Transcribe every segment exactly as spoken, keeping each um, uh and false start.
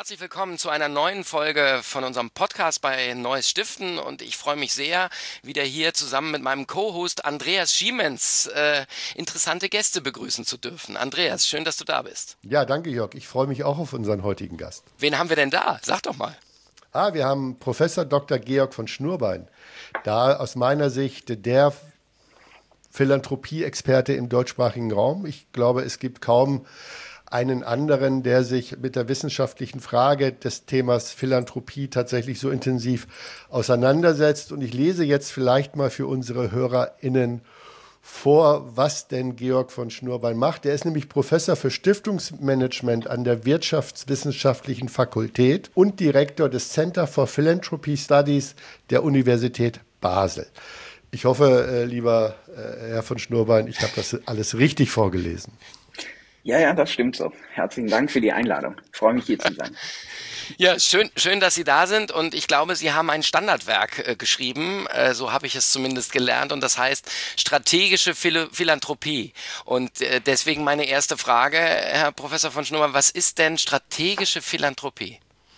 Herzlich willkommen zu einer neuen Folge von unserem Podcast bei Neues Stiften und ich freue mich sehr, wieder hier zusammen mit meinem Co-Host Andreas Schiemens äh, interessante Gäste begrüßen zu dürfen. Andreas, schön, dass du da bist. Ja, danke Jörg. Ich freue mich auch auf unseren heutigen Gast. Wen haben wir denn da? Sag doch mal. Ah, wir haben Professor Doktor Georg von Schnurbein. Da aus meiner Sicht der Philanthropie-Experte im deutschsprachigen Raum. Ich glaube, es gibt kaum einen anderen, der sich mit der wissenschaftlichen Frage des Themas Philanthropie tatsächlich so intensiv auseinandersetzt. Und ich lese jetzt vielleicht mal für unsere HörerInnen vor, was denn Georg von Schnurbein macht. Er ist nämlich Professor für Stiftungsmanagement an der Wirtschaftswissenschaftlichen Fakultät und Direktor des Center for Philanthropy Studies der Universität Basel. Ich hoffe, äh, lieber äh, Herr von Schnurbein, ich habe das alles richtig vorgelesen. Ja, ja, das stimmt so. Herzlichen Dank für die Einladung. Ich freue mich, hier zu sein. Ja, schön, schön, dass Sie da sind und ich glaube, Sie haben ein Standardwerk äh, geschrieben, äh, so habe ich es zumindest gelernt und das heißt strategische Phil- Philanthropie. Und äh, deswegen meine erste Frage, Herr Professor von Schnurbein, was ist denn strategische Philanthropie?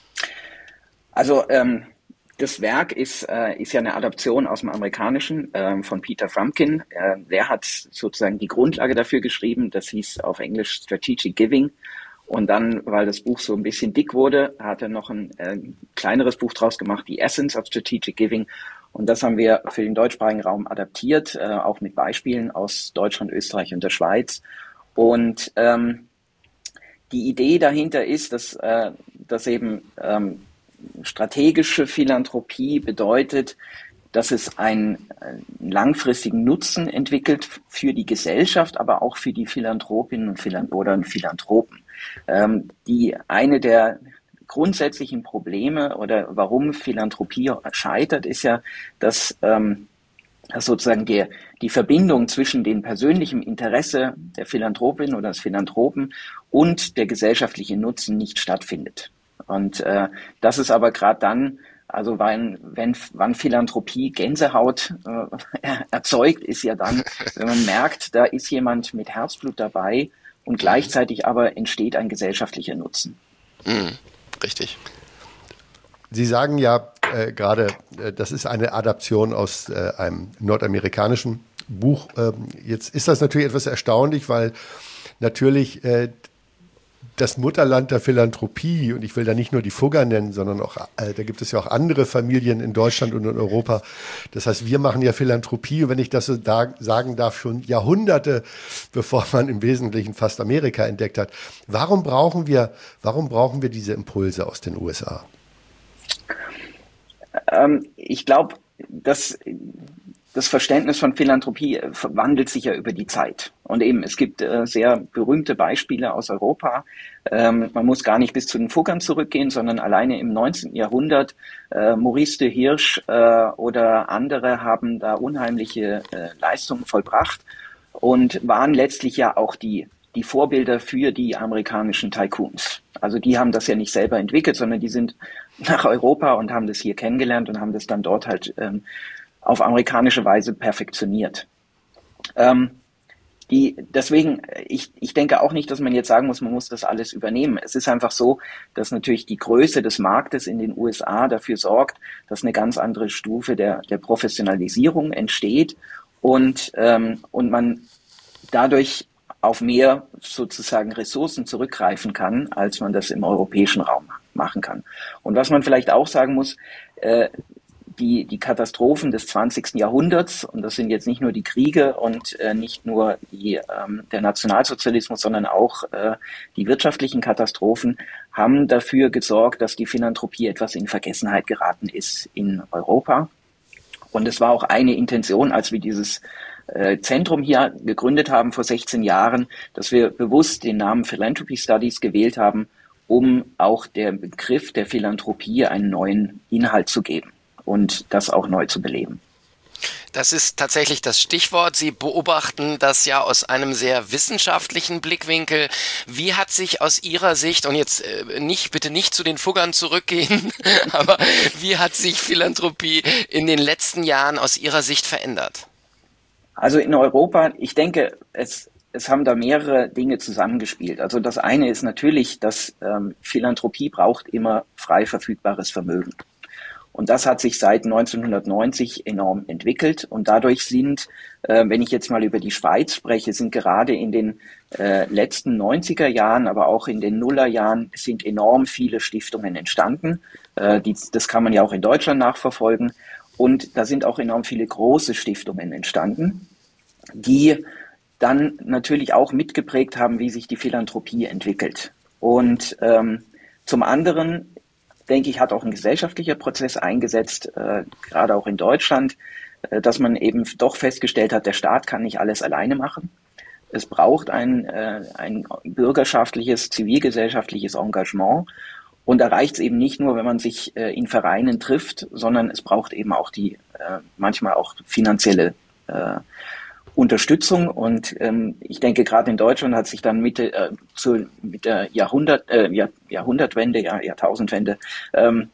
Also ähm, das Werk ist, äh, ist ja eine Adaption aus dem Amerikanischen äh, von Peter Frumkin. Äh, der hat sozusagen die Grundlage dafür geschrieben, das hieß auf Englisch Strategic Giving. Und dann, weil das Buch so ein bisschen dick wurde, hat er noch ein äh, kleineres Buch draus gemacht, The Essence of Strategic Giving. Und das haben wir für den deutschsprachigen Raum adaptiert, äh, auch mit Beispielen aus Deutschland, Österreich und der Schweiz. Und ähm, die Idee dahinter ist, dass, äh, dass eben ähm, strategische Philanthropie bedeutet, dass es einen, einen langfristigen Nutzen entwickelt für die Gesellschaft, aber auch für die Philanthropinnen und Philan- oder Philanthropen. Ähm, die eine der grundsätzlichen Probleme oder warum Philanthropie scheitert, ist ja, dass, ähm, dass sozusagen die, die Verbindung zwischen dem persönlichen Interesse der Philanthropin oder des Philanthropen und der gesellschaftliche Nutzen nicht stattfindet. Und äh, das ist aber gerade dann, also wenn, wenn wann Philanthropie Gänsehaut äh, erzeugt, ist ja dann, wenn man merkt, da ist jemand mit Herzblut dabei und gleichzeitig aber entsteht ein gesellschaftlicher Nutzen. Mhm, richtig. Sie sagen ja äh, gerade, äh, das ist eine Adaption aus äh, einem nordamerikanischen Buch. Ähm, jetzt ist das natürlich etwas erstaunlich, weil natürlich äh, das Mutterland der Philanthropie, und ich will da nicht nur die Fugger nennen, sondern auch, äh, da gibt es ja auch andere Familien in Deutschland und in Europa. Das heißt, wir machen ja Philanthropie, wenn ich das so da, sagen darf, schon Jahrhunderte, bevor man im Wesentlichen fast Amerika entdeckt hat. Warum brauchen wir, warum brauchen wir diese Impulse aus den U S A? Ähm, ich glaube, dass das Verständnis von Philanthropie wandelt sich ja über die Zeit. Und eben, es gibt äh, sehr berühmte Beispiele aus Europa. Ähm, man muss gar nicht bis zu den Fuggern zurückgehen, sondern alleine im neunzehnten Jahrhundert, äh, Maurice de Hirsch äh, oder andere haben da unheimliche äh, Leistungen vollbracht und waren letztlich ja auch die, die Vorbilder für die amerikanischen Tycoons. Also die haben das ja nicht selber entwickelt, sondern die sind nach Europa und haben das hier kennengelernt und haben das dann dort halt ähm, auf amerikanische Weise perfektioniert. Ähm, die, deswegen, ich, ich denke auch nicht, dass man jetzt sagen muss, man muss das alles übernehmen. Es ist einfach so, dass natürlich die Größe des Marktes in den U S A dafür sorgt, dass eine ganz andere Stufe der, der Professionalisierung entsteht und, ähm, und man dadurch auf mehr sozusagen Ressourcen zurückgreifen kann, als man das im europäischen Raum machen kann. Und was man vielleicht auch sagen muss, äh, Die, die Katastrophen des zwanzigsten Jahrhunderts, und das sind jetzt nicht nur die Kriege und äh, nicht nur die, ähm, der Nationalsozialismus, sondern auch äh, die wirtschaftlichen Katastrophen, haben dafür gesorgt, dass die Philanthropie etwas in Vergessenheit geraten ist in Europa. Und es war auch eine Intention, als wir dieses äh, Zentrum hier gegründet haben vor sechzehn Jahren, dass wir bewusst den Namen Philanthropy Studies gewählt haben, um auch der Begriff der Philanthropie einen neuen Inhalt zu geben und das auch neu zu beleben. Das ist tatsächlich das Stichwort. Sie beobachten das ja aus einem sehr wissenschaftlichen Blickwinkel. Wie hat sich aus Ihrer Sicht, und jetzt nicht, bitte nicht zu den Fuggern zurückgehen, aber wie hat sich Philanthropie in den letzten Jahren aus Ihrer Sicht verändert? Also in Europa, ich denke, es es haben da mehrere Dinge zusammengespielt. Also das eine ist natürlich, dass ähm, Philanthropie braucht immer frei verfügbares Vermögen. Und das hat sich seit neunzehnhundertneunzig enorm entwickelt. Und dadurch sind, äh, wenn ich jetzt mal über die Schweiz spreche, sind gerade in den äh, letzten neunziger Jahren, aber auch in den Nullerjahren sind enorm viele Stiftungen entstanden. Äh, die, das kann man ja auch in Deutschland nachverfolgen. Und da sind auch enorm viele große Stiftungen entstanden, die dann natürlich auch mitgeprägt haben, wie sich die Philanthropie entwickelt. Und ähm, zum anderen, denke ich, hat auch ein gesellschaftlicher Prozess eingesetzt, äh, gerade auch in Deutschland, äh, dass man eben doch festgestellt hat, der Staat kann nicht alles alleine machen. Es braucht ein, äh, ein bürgerschaftliches, zivilgesellschaftliches Engagement. Und da reicht es eben nicht nur, wenn man sich äh, in Vereinen trifft, sondern es braucht eben auch die, äh, manchmal auch finanzielle äh, Unterstützung. Und ähm, ich denke, gerade in Deutschland hat sich dann Mitte, äh, zu, mit der Jahrhundert, äh, Jahr, Jahrhundertwende, Jahr, Jahrtausendwende, ähm,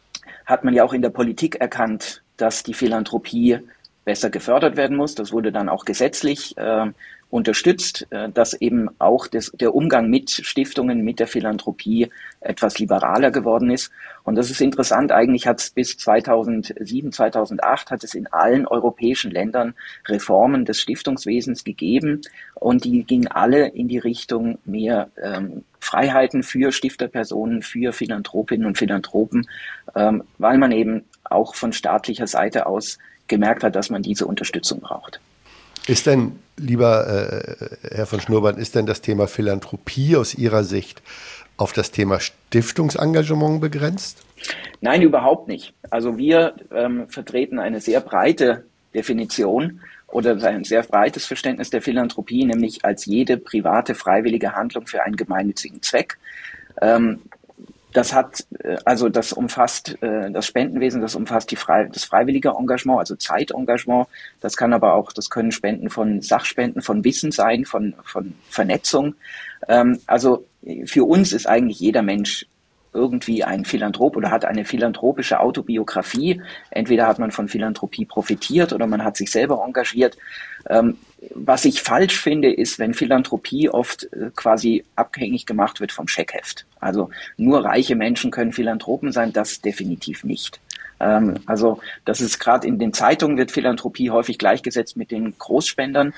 hat man ja auch in der Politik erkannt, dass die Philanthropie besser gefördert werden muss. Das wurde dann auch gesetzlich äh, unterstützt, äh, dass eben auch das, der Umgang mit Stiftungen, mit der Philanthropie etwas liberaler geworden ist. Und das ist interessant. Eigentlich hat es bis zweitausendsieben, zweitausendacht hat es in allen europäischen Ländern Reformen des Stiftungswesens gegeben. Und die gingen alle in die Richtung mehr ähm, Freiheiten für Stifterpersonen, für Philanthropinnen und Philanthropen, ähm, weil man eben auch von staatlicher Seite aus gemerkt hat, dass man diese Unterstützung braucht. Ist denn, lieber äh, Herr von Schnurrbart, ist denn das Thema Philanthropie aus Ihrer Sicht auf das Thema Stiftungsengagement begrenzt? Nein, überhaupt nicht. Also wir ähm, vertreten eine sehr breite Definition oder ein sehr breites Verständnis der Philanthropie, nämlich als jede private, freiwillige Handlung für einen gemeinnützigen Zweck. Ähm, Das hat, also das umfasst äh, das Spendenwesen, das umfasst die frei, das freiwillige Engagement, also Zeitengagement. Das kann aber auch, das können Spenden von Sachspenden, von Wissen sein, von, von Vernetzung. Ähm, also für uns ist eigentlich jeder Mensch irgendwie ein Philanthrop oder hat eine philanthropische Autobiografie. Entweder hat man von Philanthropie profitiert oder man hat sich selber engagiert. Ähm, was ich falsch finde, ist, wenn Philanthropie oft äh, quasi abhängig gemacht wird vom Scheckheft. Also nur reiche Menschen können Philanthropen sein, das definitiv nicht. Ähm, also das ist gerade in den Zeitungen wird Philanthropie häufig gleichgesetzt mit den Großspendern.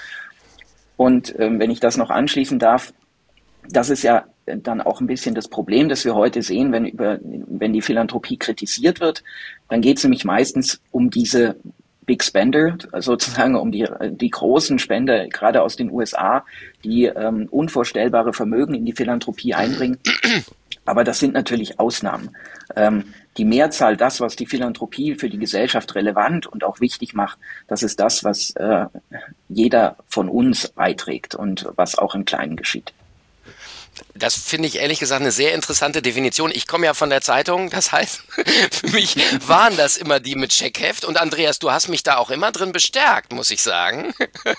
Und ähm, wenn ich das noch anschließen darf, das ist ja dann auch ein bisschen das Problem, das wir heute sehen, wenn über, wenn die Philanthropie kritisiert wird, dann geht es nämlich meistens um diese Big Spender, sozusagen um die, die großen Spender, gerade aus den U S A, die ähm, unvorstellbare Vermögen in die Philanthropie einbringen. Aber das sind natürlich Ausnahmen. Ähm, die Mehrzahl, das, was die Philanthropie für die Gesellschaft relevant und auch wichtig macht, das ist das, was äh, jeder von uns beiträgt und was auch im Kleinen geschieht. Das finde ich ehrlich gesagt eine sehr interessante Definition. Ich komme ja von der Zeitung, das heißt, für mich waren das immer die mit Checkheft. Und Andreas, du hast mich da auch immer drin bestärkt, muss ich sagen.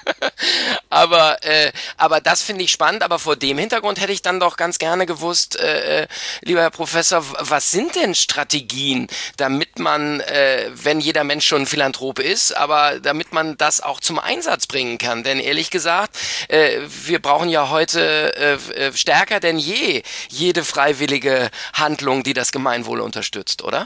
aber, äh, aber das finde ich spannend. Aber vor dem Hintergrund hätte ich dann doch ganz gerne gewusst, äh, lieber Herr Professor, was sind denn Strategien, damit man, äh, wenn jeder Mensch schon ein Philanthrop ist, aber damit man das auch zum Einsatz bringen kann? Denn ehrlich gesagt, äh, wir brauchen ja heute äh, stärker denn je jede freiwillige Handlung, die das Gemeinwohl unterstützt, oder?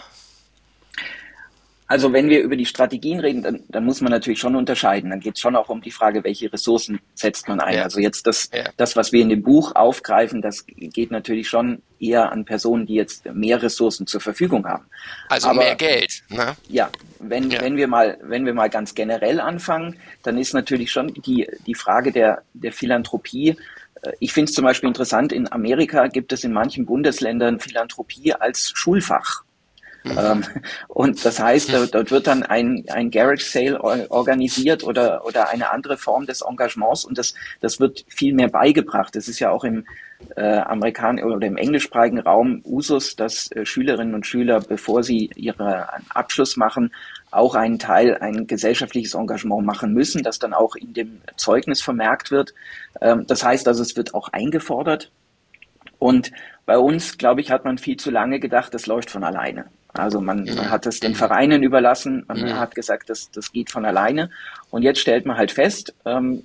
Also wenn wir über die Strategien reden, dann, dann muss man natürlich schon unterscheiden. Dann geht es schon auch um die Frage, welche Ressourcen setzt man ein. Ja. Also jetzt das, ja. das, was wir in dem Buch aufgreifen, das geht natürlich schon eher an Personen, die jetzt mehr Ressourcen zur Verfügung haben. Also Aber, mehr Geld. Ne? Ja, wenn, ja. wenn wir mal, wenn wir mal ganz generell anfangen, dann ist natürlich schon die, die Frage der, der Philanthropie. Ich finde es zum Beispiel interessant, in Amerika gibt es in manchen Bundesländern Philanthropie als Schulfach. Mhm. Ähm, und das heißt, dort wird dann ein, ein Garage Sale organisiert oder, oder eine andere Form des Engagements und das, das wird viel mehr beigebracht. Das ist ja auch im äh, amerikanischen oder im englischsprachigen Raum Usus, dass äh, Schülerinnen und Schüler, bevor sie ihren Abschluss machen, auch einen Teil, ein gesellschaftliches Engagement machen müssen, das dann auch in dem Zeugnis vermerkt wird. Ähm, das heißt also, es wird auch eingefordert. Und bei uns, glaube ich, hat man viel zu lange gedacht, das läuft von alleine. Also man, man hat es den Vereinen überlassen, man hat gesagt, das, das geht von alleine. Und jetzt stellt man halt fest, ähm,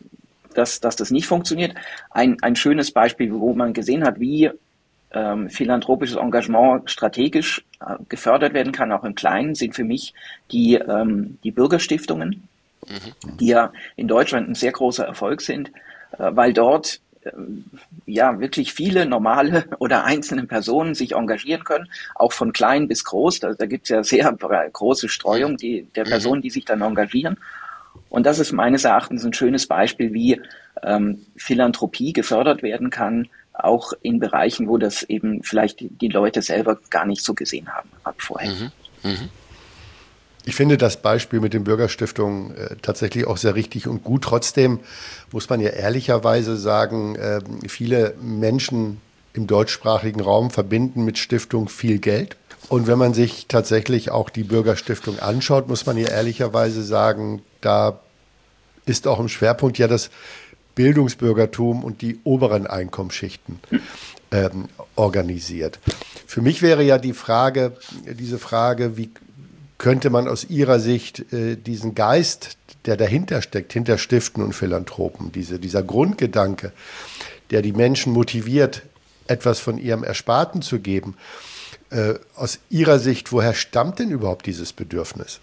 dass, dass das nicht funktioniert. Ein, ein schönes Beispiel, wo man gesehen hat, wie ähm, philanthropisches Engagement strategisch äh, gefördert werden kann, auch im Kleinen, sind für mich die, ähm, die Bürgerstiftungen, mhm. die ja in Deutschland ein sehr großer Erfolg sind, äh, weil dort äh, ja wirklich viele normale oder einzelne Personen sich engagieren können, auch von klein bis groß. Da, da gibt es ja sehr große Streuung die, der Personen, die sich dann engagieren. Und das ist meines Erachtens ein schönes Beispiel, wie ähm, Philanthropie gefördert werden kann, auch in Bereichen, wo das eben vielleicht die, die Leute selber gar nicht so gesehen haben ab vorher. Mhm. Mhm. Ich finde das Beispiel mit den Bürgerstiftungen äh, tatsächlich auch sehr richtig und gut. Trotzdem muss man ja ehrlicherweise sagen, äh, viele Menschen im deutschsprachigen Raum verbinden mit Stiftung viel Geld. Und wenn man sich tatsächlich auch die Bürgerstiftung anschaut, muss man ja ehrlicherweise sagen, da ist auch im Schwerpunkt ja das Bildungsbürgertum und die oberen Einkommensschichten ähm, organisiert. Für mich wäre ja die Frage, diese Frage, wie könnte man aus Ihrer Sicht äh, diesen Geist, der dahinter steckt, hinter Stiften und Philanthropen, diese, dieser Grundgedanke, der die Menschen motiviert, etwas von ihrem Ersparten zu geben, äh, aus Ihrer Sicht, woher stammt denn überhaupt dieses Bedürfnis?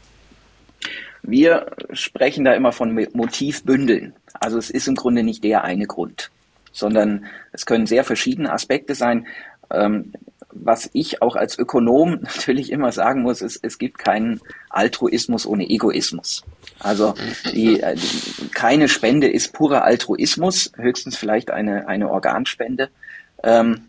Wir sprechen da immer von Motivbündeln. Also es ist im Grunde nicht der eine Grund, sondern es können sehr verschiedene Aspekte sein. Ähm, was ich auch als Ökonom natürlich immer sagen muss, ist, es gibt keinen Altruismus ohne Egoismus. Also die, die, keine Spende ist purer Altruismus, höchstens vielleicht eine, eine Organspende, ähm,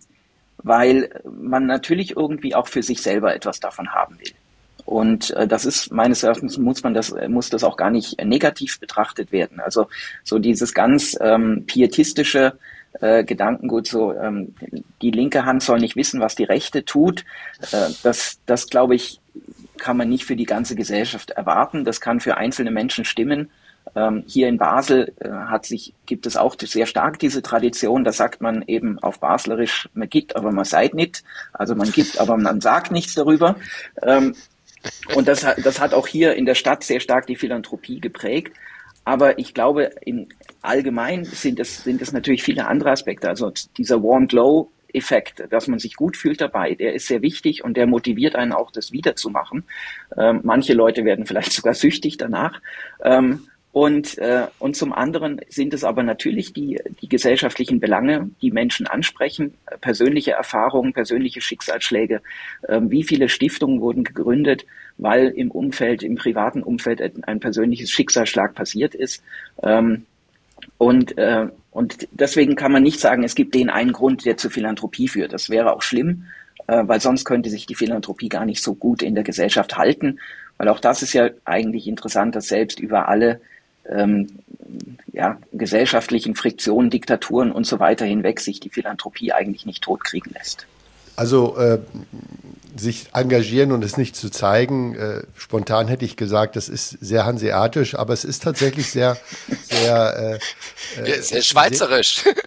weil man natürlich irgendwie auch für sich selber etwas davon haben will. Und äh, das ist meines Erachtens muss man das muss das auch gar nicht negativ betrachtet werden. Also so dieses ganz ähm, pietistische äh, Gedankengut, so ähm, die linke Hand soll nicht wissen, was die rechte tut. Äh, das das glaube ich kann man nicht für die ganze Gesellschaft erwarten. Das kann für einzelne Menschen stimmen. Ähm, hier in Basel äh, hat sich gibt es auch sehr stark diese Tradition. Da sagt man eben auf Baslerisch: Man gibt, aber man seid nicht. Also man gibt, aber man sagt nichts darüber. Ähm, Und das hat, das hat auch hier in der Stadt sehr stark die Philanthropie geprägt. Aber ich glaube, im Allgemeinen sind es, sind es natürlich viele andere Aspekte. Also dieser Warm-Glow-Effekt, dass man sich gut fühlt dabei, der ist sehr wichtig und der motiviert einen auch, das wiederzumachen. Ähm, manche Leute werden vielleicht sogar süchtig danach. Ähm, Und, äh, und zum anderen sind es aber natürlich die, die gesellschaftlichen Belange, die Menschen ansprechen, persönliche Erfahrungen, persönliche Schicksalsschläge. Äh, wie viele Stiftungen wurden gegründet, weil im Umfeld, im privaten Umfeld ein persönliches Schicksalsschlag passiert ist. Ähm, und, äh, und deswegen kann man nicht sagen, es gibt den einen Grund, der zur Philanthropie führt. Das wäre auch schlimm, äh, weil sonst könnte sich die Philanthropie gar nicht so gut in der Gesellschaft halten. Weil auch das ist ja eigentlich interessant, dass selbst über alle Ähm, ja, gesellschaftlichen Friktionen, Diktaturen und so weiter hinweg sich die Philanthropie eigentlich nicht totkriegen lässt. Also äh, sich engagieren und es nicht zu zeigen, äh, spontan hätte ich gesagt, das ist sehr hanseatisch, aber es ist tatsächlich sehr, sehr, äh, äh, sehr schweizerisch. Sehr,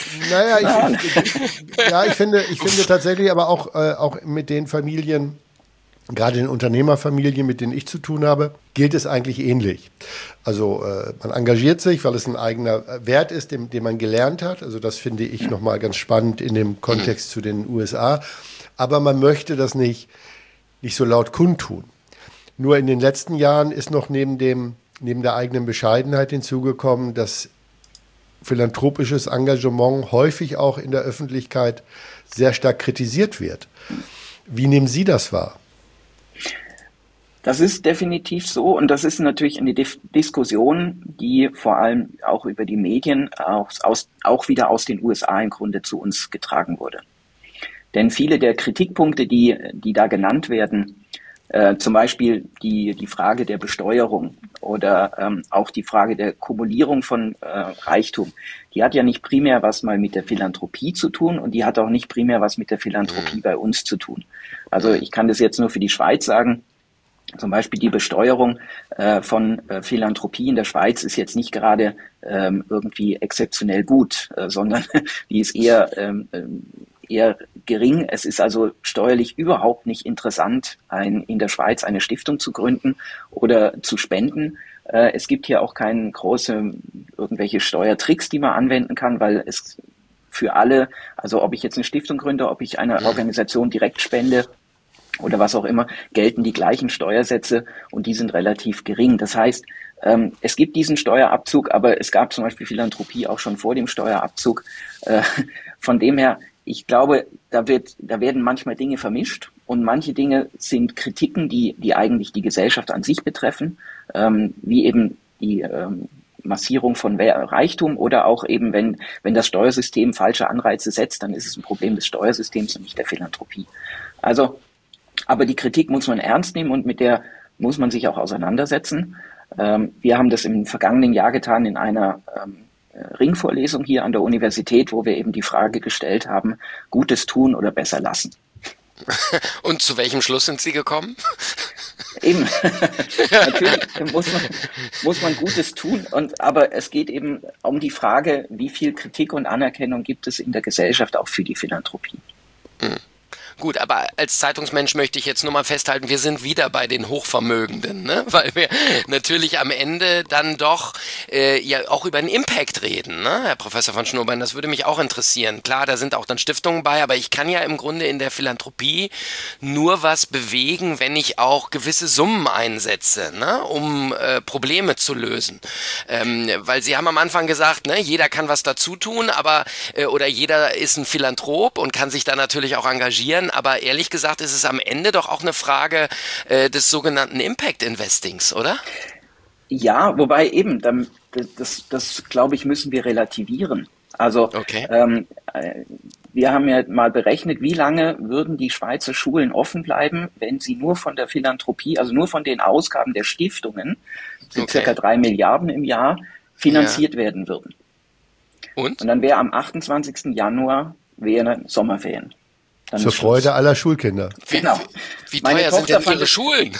naja, ich, ich, ja, ich finde, ich finde tatsächlich aber auch, äh, auch mit den Familien, gerade in Unternehmerfamilien, mit denen ich zu tun habe, gilt es eigentlich ähnlich. Also äh, man engagiert sich, weil es ein eigener Wert ist, den, den man gelernt hat. Also das finde ich nochmal ganz spannend in dem Kontext zu den U S A. Aber man möchte das nicht, nicht so laut kundtun. Nur in den letzten Jahren ist noch neben dem, neben der eigenen Bescheidenheit hinzugekommen, dass philanthropisches Engagement häufig auch in der Öffentlichkeit sehr stark kritisiert wird. Wie nehmen Sie das wahr? Das ist definitiv so und das ist natürlich eine Dif- Diskussion, die vor allem auch über die Medien aus, aus, auch wieder aus den U S A im Grunde zu uns getragen wurde. Denn viele der Kritikpunkte, die, die da genannt werden, äh, zum Beispiel die, die Frage der Besteuerung oder ähm, auch die Frage der Kumulierung von äh, Reichtum, die hat ja nicht primär was mal mit der Philanthropie zu tun und die hat auch nicht primär was mit der Philanthropie bei uns zu tun. Also ich kann das jetzt nur für die Schweiz sagen. Zum Beispiel die Besteuerung äh, von äh, Philanthropie in der Schweiz ist jetzt nicht gerade ähm, irgendwie exzeptionell gut, äh, sondern die ist eher, ähm, eher gering. Es ist also steuerlich überhaupt nicht interessant, ein, in der Schweiz eine Stiftung zu gründen oder zu spenden, Äh, es gibt hier auch keine große irgendwelche Steuertricks, die man anwenden kann, weil es für alle, also ob ich jetzt eine Stiftung gründe, ob ich einer Organisation direkt spende oder was auch immer, gelten die gleichen Steuersätze und die sind relativ gering. Das heißt, ähm, es gibt diesen Steuerabzug, aber es gab zum Beispiel Philanthropie auch schon vor dem Steuerabzug. Äh, von dem her, ich glaube, da wird, da werden manchmal Dinge vermischt und manche Dinge sind Kritiken, die, die eigentlich die Gesellschaft an sich betreffen, ähm, wie eben die ähm, Massierung von Reichtum oder auch eben, wenn, wenn das Steuersystem falsche Anreize setzt, dann ist es ein Problem des Steuersystems und nicht der Philanthropie. Also, aber die Kritik muss man ernst nehmen und mit der muss man sich auch auseinandersetzen. Ähm, wir haben das im vergangenen Jahr getan in einer ähm, Ringvorlesung hier an der Universität, wo wir eben die Frage gestellt haben, Gutes tun oder besser lassen. Und zu welchem Schluss sind Sie gekommen? Eben, natürlich muss man, muss man Gutes tun, und, aber es geht eben um die Frage, wie viel Kritik und Anerkennung gibt es in der Gesellschaft auch für die Philanthropie. Hm. Gut, aber als Zeitungsmensch möchte ich jetzt nur mal festhalten, wir sind wieder bei den Hochvermögenden, ne? Weil wir natürlich am Ende dann doch äh, ja auch über den Impact reden, ne? Herr Professor von Schnurbein, das würde mich auch interessieren. Klar, da sind auch dann Stiftungen bei, aber ich kann ja im Grunde in der Philanthropie nur was bewegen, wenn ich auch gewisse Summen einsetze, ne? Um äh, Probleme zu lösen. Ähm, weil Sie haben am Anfang gesagt, ne, jeder kann was dazu tun, aber äh, oder jeder ist ein Philanthrop und kann sich da natürlich auch engagieren. Aber ehrlich gesagt ist es am Ende doch auch eine Frage äh, des sogenannten Impact-Investings, oder? Ja, wobei eben, das, das, das glaube ich, müssen wir relativieren. Also okay. ähm, wir haben ja mal berechnet, wie lange würden die Schweizer Schulen offen bleiben, wenn sie nur von der Philanthropie, also nur von den Ausgaben der Stiftungen, sind okay. circa drei Milliarden im Jahr, finanziert ja. werden würden. Und? Und dann wäre am achtundzwanzigsten Januar wäre Sommerferien. Dann Zur Freude aller Schulkinder. Genau. Wie, wie teuer sind denn Ihre Schulen?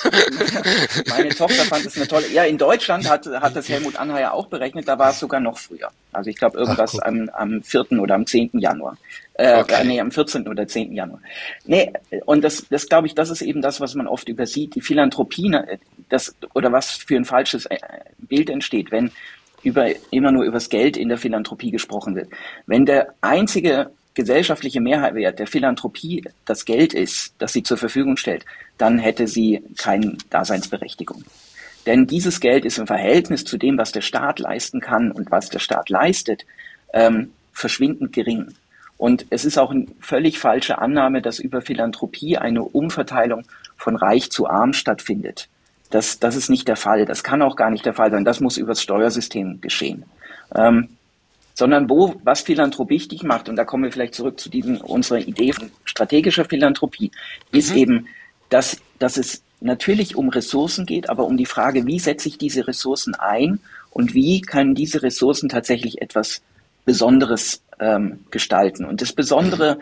Meine Tochter fand es eine tolle... Ja, in Deutschland hat, hat das Helmut Anheier auch berechnet, da war es sogar noch früher. Also ich glaube irgendwas Ach, am, am vierten oder am zehnten Januar. Äh, okay. Nee, am vierzehnten oder zehnten Januar. Nee, und das, das glaube ich, das ist eben das, was man oft übersieht. Die Philanthropie, das, oder was für ein falsches Bild entsteht, wenn über, immer nur über das Geld in der Philanthropie gesprochen wird. Wenn der einzige gesellschaftliche Mehrwert der Philanthropie das Geld ist, das sie zur Verfügung stellt, dann hätte sie keine Daseinsberechtigung. Denn dieses Geld ist im Verhältnis zu dem, was der Staat leisten kann und was der Staat leistet, ähm, verschwindend gering. Und es ist auch eine völlig falsche Annahme, dass über Philanthropie eine Umverteilung von Reich zu Arm stattfindet. Das, das ist nicht der Fall. Das kann auch gar nicht der Fall sein. Das muss über das Steuersystem geschehen. Ähm, sondern wo, was Philanthropie wichtig macht, und da kommen wir vielleicht zurück zu diesem, unserer Idee von strategischer Philanthropie, mhm. ist eben, dass, dass es natürlich um Ressourcen geht, aber um die Frage, wie setze ich diese Ressourcen ein und wie können diese Ressourcen tatsächlich etwas Besonderes ähm, gestalten. Und das Besondere,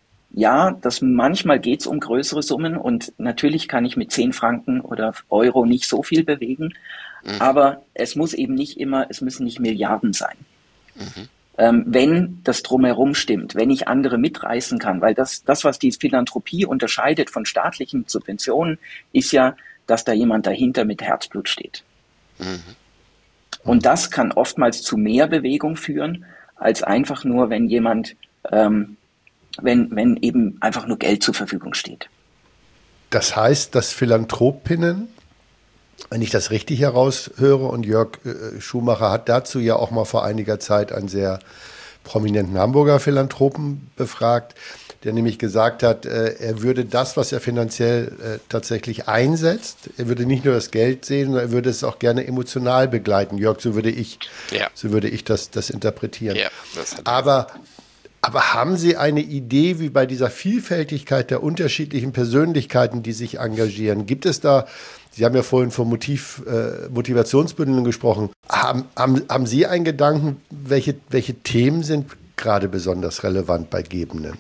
ja, das manchmal geht es um größere Summen und natürlich kann ich mit zehn Franken oder Euro nicht so viel bewegen, mhm. aber es muss eben nicht immer, es müssen nicht Milliarden sein. Mhm. Ähm, wenn das Drumherum stimmt, wenn ich andere mitreißen kann, weil das, das, was die Philanthropie unterscheidet von staatlichen Subventionen, ist ja, dass da jemand dahinter mit Herzblut steht. Mhm. Und das kann oftmals zu mehr Bewegung führen, als einfach nur, wenn jemand, ähm, wenn, wenn eben einfach nur Geld zur Verfügung steht. Das heißt, dass Philanthropinnen, wenn ich das richtig heraushöre, und Jörg äh, Schumacher hat dazu ja auch mal vor einiger Zeit einen sehr prominenten Hamburger Philanthropen befragt, der nämlich gesagt hat, äh, er würde das, was er finanziell äh, tatsächlich einsetzt, er würde nicht nur das Geld sehen, sondern er würde es auch gerne emotional begleiten. Jörg, so würde ich, ja. so würde ich das, das interpretieren. Ja, das hat aber, aber haben Sie eine Idee, wie bei dieser Vielfältigkeit der unterschiedlichen Persönlichkeiten, die sich engagieren, gibt es da, Sie haben ja vorhin von Motiv, äh, Motivationsbündeln gesprochen. Haben, haben, haben Sie einen Gedanken, welche, welche Themen sind gerade besonders relevant bei Gebenden?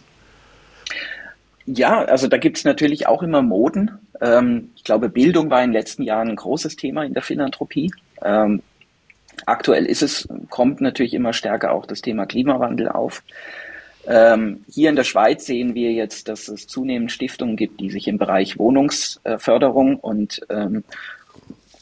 Ja, also da gibt es natürlich auch immer Moden. Ähm, ich glaube, Bildung war in den letzten Jahren ein großes Thema in der Philanthropie. Ähm, aktuell ist es, kommt natürlich immer stärker auch das Thema Klimawandel auf. Ähm, hier in der Schweiz sehen wir jetzt, dass es zunehmend Stiftungen gibt, die sich im Bereich Wohnungsförderung und ähm,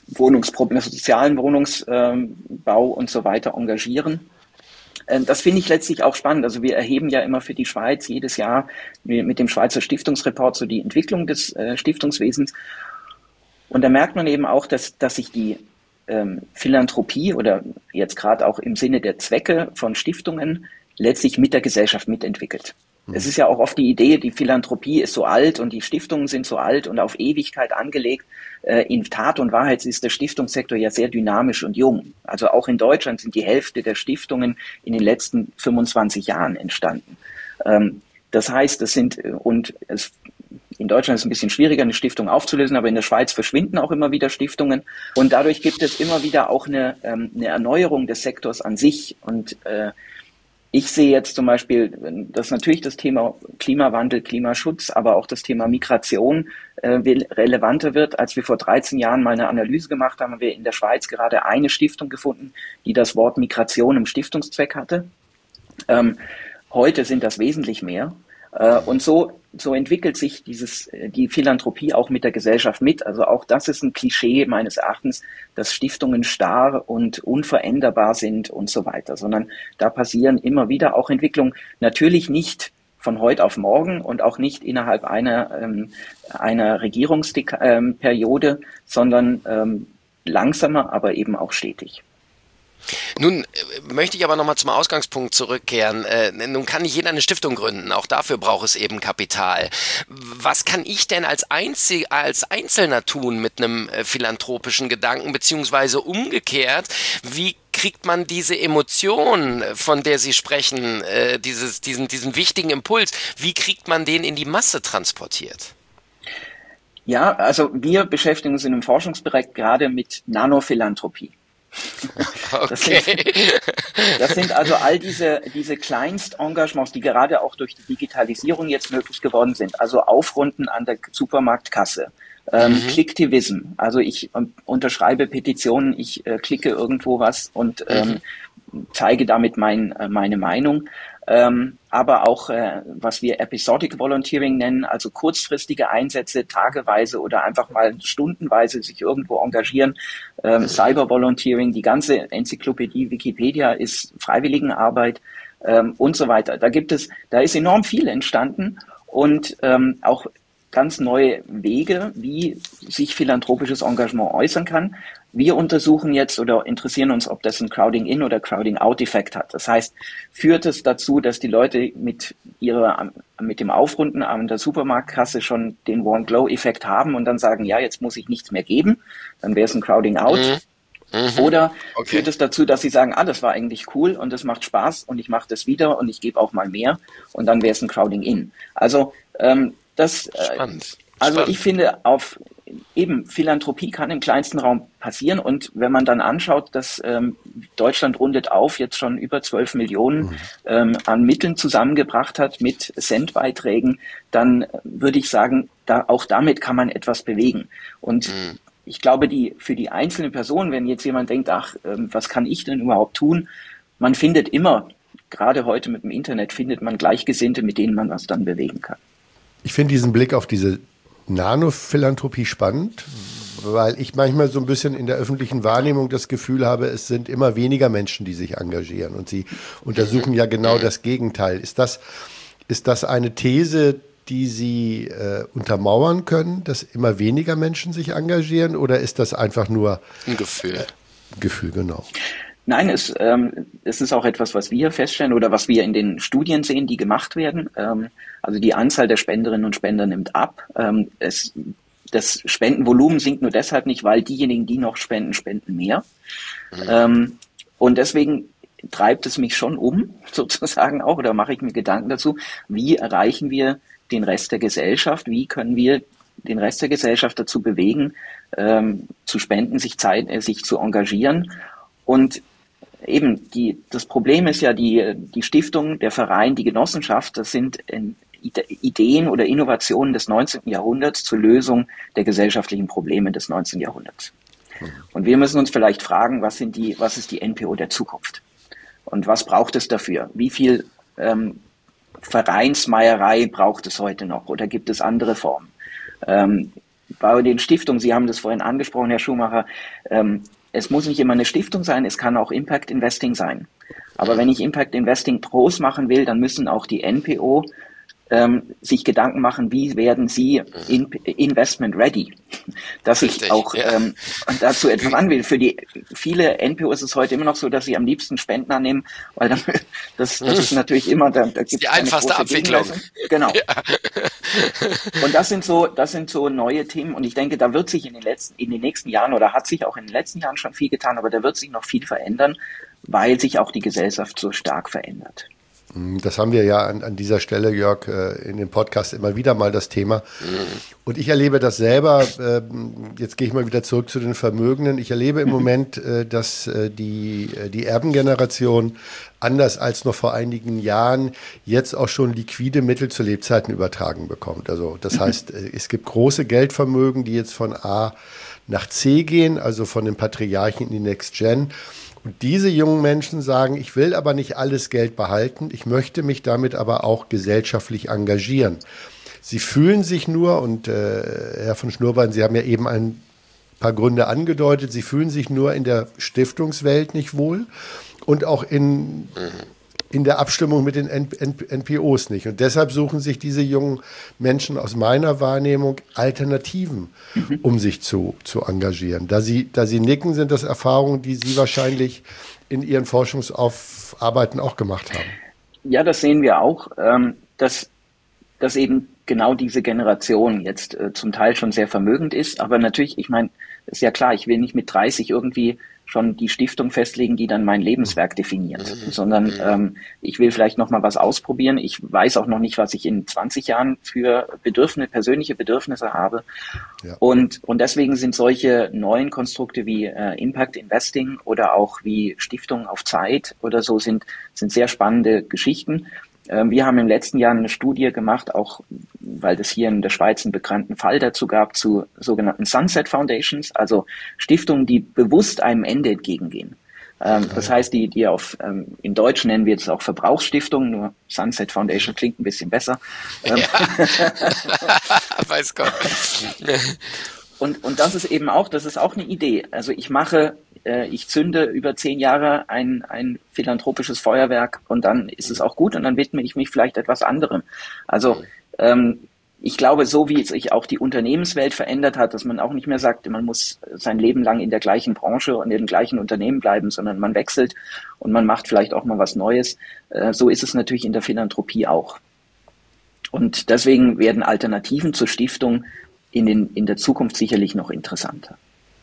Wohnungsprobleme, sozialen Wohnungsbau und so weiter engagieren. Das finde ich letztlich auch spannend. Also wir erheben ja immer für die Schweiz jedes Jahr mit dem Schweizer Stiftungsreport so die Entwicklung des Stiftungswesens. Und da merkt man eben auch, dass, dass sich die ähm, Philanthropie oder jetzt gerade auch im Sinne der Zwecke von Stiftungen letztlich mit der Gesellschaft mitentwickelt. Es ist ja auch oft die Idee, die Philanthropie ist so alt und die Stiftungen sind so alt und auf Ewigkeit angelegt. In Tat und Wahrheit ist der Stiftungssektor ja sehr dynamisch und jung. Also auch in Deutschland sind die Hälfte der Stiftungen in den letzten fünfundzwanzig Jahren entstanden. Das heißt, das sind, und es, in Deutschland ist es ein bisschen schwieriger, eine Stiftung aufzulösen, aber in der Schweiz verschwinden auch immer wieder Stiftungen. Und dadurch gibt es immer wieder auch eine, eine Erneuerung des Sektors an sich. Und ich sehe jetzt zum Beispiel, dass natürlich das Thema Klimawandel, Klimaschutz, aber auch das Thema Migration äh, relevanter wird. Als wir vor dreizehn Jahren mal eine Analyse gemacht haben, haben wir in der Schweiz gerade eine Stiftung gefunden, die das Wort Migration im Stiftungszweck hatte. Ähm, heute sind das wesentlich mehr. Äh, und so, so entwickelt sich dieses, die Philanthropie auch mit der Gesellschaft mit. Also auch das ist ein Klischee meines Erachtens, dass Stiftungen starr und unveränderbar sind und so weiter, sondern da passieren immer wieder auch Entwicklungen. Natürlich nicht von heute auf morgen und auch nicht innerhalb einer, ähm, einer Regierungsperiode, ähm, sondern ähm, langsamer, aber eben auch stetig. Nun äh, möchte ich aber nochmal zum Ausgangspunkt zurückkehren. Äh, nun kann nicht jeder eine Stiftung gründen. Auch dafür braucht es eben Kapital. Was kann ich denn als, Einzel als Einzelner tun mit einem äh, philanthropischen Gedanken, beziehungsweise umgekehrt, wie kriegt man diese Emotion, von der Sie sprechen, äh, dieses, diesen, diesen wichtigen Impuls, wie kriegt man den in die Masse transportiert? Ja, also wir beschäftigen uns in dem Forschungsbereich gerade mit Nanophilanthropie. Das, okay. sind, das sind also all diese, diese Kleinstengagements, die gerade auch durch die Digitalisierung jetzt möglich geworden sind. Also Aufrunden an der Supermarktkasse, ähm, mhm. Clicktivism. Also ich ähm, unterschreibe Petitionen, ich äh, klicke irgendwo was und ähm, mhm. zeige damit mein, äh, meine Meinung. Ähm, aber auch, äh, was wir Episodic Volunteering nennen, also kurzfristige Einsätze, tageweise oder einfach mal stundenweise sich irgendwo engagieren. Ähm, Cyber Volunteering, die ganze Enzyklopädie Wikipedia ist Freiwilligenarbeit ähm, und so weiter. Da gibt es, da ist enorm viel entstanden und ähm, auch ganz neue Wege, wie sich philanthropisches Engagement äußern kann. Wir untersuchen jetzt oder interessieren uns, ob das ein Crowding-in oder Crowding-out-Effekt hat. Das heißt, führt es dazu, dass die Leute mit ihrer, mit dem Aufrunden an der Supermarktkasse schon den One-Glow-Effekt haben und dann sagen, ja, jetzt muss ich nichts mehr geben. Dann wäre es ein Crowding-out. Mhm. Mhm. Oder okay. führt es dazu, dass sie sagen, ah, das war eigentlich cool und das macht Spaß und ich mache das wieder und ich gebe auch mal mehr und dann wäre es ein Crowding-in. Also, ähm, das, Spannend. Also Spannend. ich finde, auf eben Philanthropie kann im kleinsten Raum passieren und wenn man dann anschaut, dass ähm, Deutschland rundet auf jetzt schon über zwölf Millionen mhm. ähm, an Mitteln zusammengebracht hat mit Centbeiträgen, dann würde ich sagen, da auch damit kann man etwas bewegen. Und mhm. ich glaube, die für die einzelne Person, wenn jetzt jemand denkt, ach, ähm, was kann ich denn überhaupt tun? Man findet immer, gerade heute mit dem Internet, findet man Gleichgesinnte, mit denen man was dann bewegen kann. Ich finde diesen Blick auf diese Nanophilanthropie spannend, weil ich manchmal so ein bisschen in der öffentlichen Wahrnehmung das Gefühl habe, es sind immer weniger Menschen, die sich engagieren und sie untersuchen ja genau das Gegenteil. Ist das, ist das eine These, die Sie äh, untermauern können, dass immer weniger Menschen sich engagieren oder ist das einfach nur ein Gefühl? Äh, Gefühl, genau. Nein, es, ähm, es ist auch etwas, was wir feststellen oder was wir in den Studien sehen, die gemacht werden. Ähm, also die Anzahl der Spenderinnen und Spender nimmt ab. Ähm, es, das Spendenvolumen sinkt nur deshalb nicht, weil diejenigen, die noch spenden, spenden mehr. Mhm. Ähm, und deswegen treibt es mich schon um, sozusagen auch, oder mache ich mir Gedanken dazu, wie erreichen wir den Rest der Gesellschaft, wie können wir den Rest der Gesellschaft dazu bewegen, ähm, zu spenden, sich Zeit, äh, sich zu engagieren. Und eben, die, das Problem ist ja, die, die Stiftung, der Verein, die Genossenschaft, das sind Ideen oder Innovationen des neunzehnten Jahrhunderts zur Lösung der gesellschaftlichen Probleme des neunzehnten Jahrhunderts. Und wir müssen uns vielleicht fragen, was sind die, was ist die N P O der Zukunft? Und was braucht es dafür? Wie viel ähm, Vereinsmeierei braucht es heute noch? Oder gibt es andere Formen? Ähm, bei den Stiftungen, Sie haben das vorhin angesprochen, Herr Schumacher, ähm, es muss nicht immer eine Stiftung sein, es kann auch Impact Investing sein. Aber wenn ich Impact Investing groß machen will, dann müssen auch die N P O ähm, sich Gedanken machen, wie werden sie in, investment ready, dass Richtig, ich auch ja. ähm, dazu etwas an will. Für die viele N P Os ist es heute immer noch so, dass sie am liebsten Spenden annehmen, weil dann, das, das ist natürlich immer, da, da gibt es die einfachste Abwicklung. Genau. Ja. Und das sind so, das sind so neue Themen und ich denke, da wird sich in den letzten, in den nächsten Jahren oder hat sich auch in den letzten Jahren schon viel getan, aber da wird sich noch viel verändern, weil sich auch die Gesellschaft so stark verändert. Das haben wir ja an, an dieser Stelle, Jörg, in dem Podcast immer wieder mal das Thema. Und ich erlebe das selber, jetzt gehe ich mal wieder zurück zu den Vermögenden, ich erlebe im Moment, dass die, die Erbengeneration anders als noch vor einigen Jahren jetzt auch schon liquide Mittel zu Lebzeiten übertragen bekommt. Also das heißt, es gibt große Geldvermögen, die jetzt von A nach C gehen, also von den Patriarchen in die Next Gen. Und diese jungen Menschen sagen, ich will aber nicht alles Geld behalten, ich möchte mich damit aber auch gesellschaftlich engagieren. Sie fühlen sich nur, und äh, Herr von Schnurbein, Sie haben ja eben ein paar Gründe angedeutet, Sie fühlen sich nur in der Stiftungswelt nicht wohl und auch in, in der Abstimmung mit den N P Os nicht. Und deshalb suchen sich diese jungen Menschen aus meiner Wahrnehmung Alternativen, mhm. um sich zu, zu engagieren. Da sie, da sie nicken, sind das Erfahrungen, die Sie wahrscheinlich in Ihren Forschungsarbeiten auch gemacht haben. Ja, das sehen wir auch, ähm, dass, dass eben genau diese Generation jetzt äh, zum Teil schon sehr vermögend ist. Aber natürlich, ich meine, ist ja klar, ich will nicht mit dreißig irgendwie schon die Stiftung festlegen, die dann mein Lebenswerk definiert, mhm. sondern ähm, ich will vielleicht noch mal was ausprobieren. Ich weiß auch noch nicht, was ich in zwanzig Jahren für Bedürfnisse, persönliche Bedürfnisse habe. Ja. Und, und deswegen sind solche neuen Konstrukte wie äh, Impact Investing oder auch wie Stiftung auf Zeit oder so sind, sind sehr spannende Geschichten. Wir haben im letzten Jahr eine Studie gemacht, auch weil das hier in der Schweiz einen bekannten Fall dazu gab, zu sogenannten Sunset Foundations, also Stiftungen, die bewusst einem Ende entgegengehen. Ähm, das heißt, die, die auf, ähm, in Deutsch nennen wir es auch Verbrauchsstiftungen, nur Sunset Foundation klingt ein bisschen besser. Ähm, ja. Weiß Gott. Und, und das ist eben auch, das ist auch eine Idee. Also ich mache, äh, ich zünde über zehn Jahre ein, ein philanthropisches Feuerwerk und dann ist es auch gut und dann widme ich mich vielleicht etwas anderem. Also ähm, ich glaube, so wie sich auch die Unternehmenswelt verändert hat, dass man auch nicht mehr sagt, man muss sein Leben lang in der gleichen Branche und in dem gleichen Unternehmen bleiben, sondern man wechselt und man macht vielleicht auch mal was Neues. Äh, so ist es natürlich in der Philanthropie auch. Und deswegen werden Alternativen zur Stiftung in, den, in der Zukunft sicherlich noch interessanter.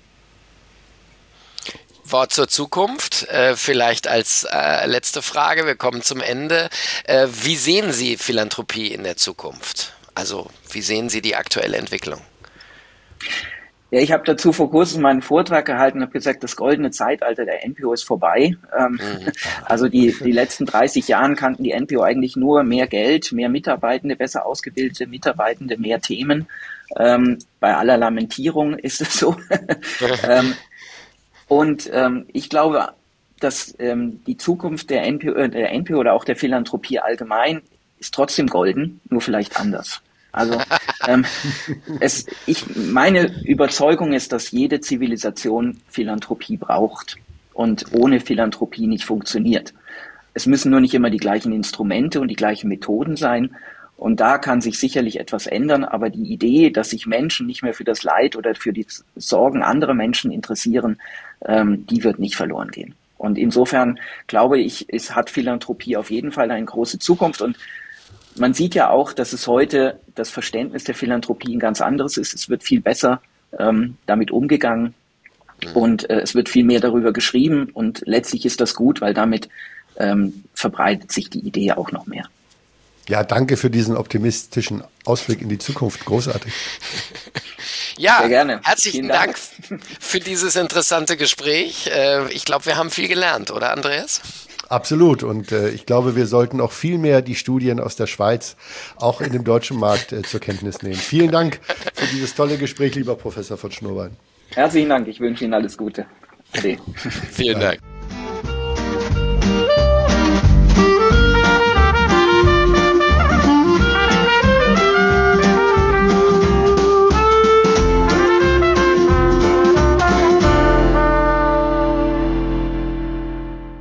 Wort zur Zukunft, äh, vielleicht als äh, letzte Frage, wir kommen zum Ende. Äh, wie sehen Sie Philanthropie in der Zukunft? Also wie sehen Sie die aktuelle Entwicklung? Ja, ich habe dazu vor kurzem meinen Vortrag gehalten und habe gesagt, das goldene Zeitalter der N P O ist vorbei. Ähm, mhm. Also die, die letzten dreißig Jahren kannten die N P O eigentlich nur mehr Geld, mehr Mitarbeitende, besser ausgebildete Mitarbeitende, mehr Themen. Ähm, bei aller Lamentierung ist es so. ähm, und ähm, ich glaube, dass ähm, die Zukunft der N P O, der N P O oder auch der Philanthropie allgemein ist trotzdem golden, nur vielleicht anders. Also ähm, es, ich, meine Überzeugung ist, dass jede Zivilisation Philanthropie braucht und ohne Philanthropie nicht funktioniert. Es müssen nur nicht immer die gleichen Instrumente und die gleichen Methoden sein. Und da kann sich sicherlich etwas ändern, aber die Idee, dass sich Menschen nicht mehr für das Leid oder für die Sorgen anderer Menschen interessieren, ähm, die wird nicht verloren gehen. Und insofern glaube ich, es hat Philanthropie auf jeden Fall eine große Zukunft. Und man sieht ja auch, dass es heute das Verständnis der Philanthropie ein ganz anderes ist. Es wird viel besser ähm, damit umgegangen und äh, es wird viel mehr darüber geschrieben. Und letztlich ist das gut, weil damit ähm, verbreitet sich die Idee auch noch mehr. Ja, danke für diesen optimistischen Ausblick in die Zukunft. Großartig. Ja, sehr gerne. Herzlichen Dank. Dank für dieses interessante Gespräch. Ich glaube, wir haben viel gelernt, oder Andreas? Absolut. Und äh, ich glaube, wir sollten auch viel mehr die Studien aus der Schweiz auch in dem deutschen Markt äh, zur Kenntnis nehmen. Vielen Dank für dieses tolle Gespräch, lieber Professor von Schnurbein. Herzlichen Dank. Ich wünsche Ihnen alles Gute. Ade. Vielen Dank.